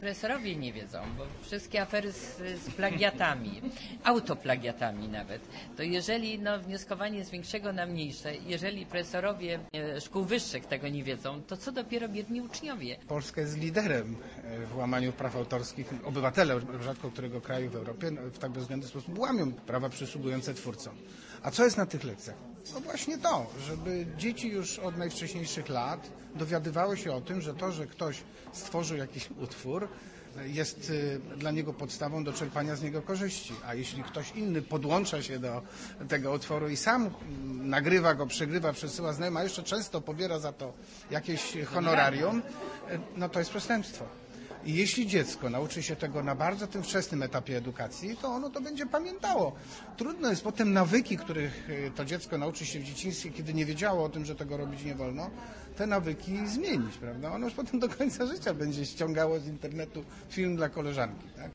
Profesorowie nie wiedzą, bo wszystkie afery z plagiatami, autoplagiatami nawet, to jeżeli wnioskowanie z większego na mniejsze, jeżeli profesorowie szkół wyższych tego nie wiedzą, to co dopiero biedni uczniowie. Polska jest liderem w łamaniu praw autorskich. Obywatele rzadko którego kraju w Europie w tak bezwzględny sposób łamią prawa przysługujące twórcom. A co jest na tych lekcjach? No właśnie to, żeby dzieci już od najwcześniejszych lat dowiadywały się o tym, że to, że ktoś stworzył jakiś utwór, jest dla niego podstawą do czerpania z niego korzyści. A jeśli ktoś inny podłącza się do tego utworu i sam nagrywa go, przegrywa, przesyła znajomym, a jeszcze często pobiera za to jakieś honorarium, no to jest przestępstwo. I jeśli dziecko nauczy się tego na bardzo tym wczesnym etapie edukacji, to ono to będzie pamiętało. Trudno jest potem nawyki, których to dziecko nauczy się w dzieciństwie, kiedy nie wiedziało o tym, że tego robić nie wolno, te nawyki zmienić, prawda? Ono już potem do końca życia będzie ściągało z internetu film dla koleżanki, tak?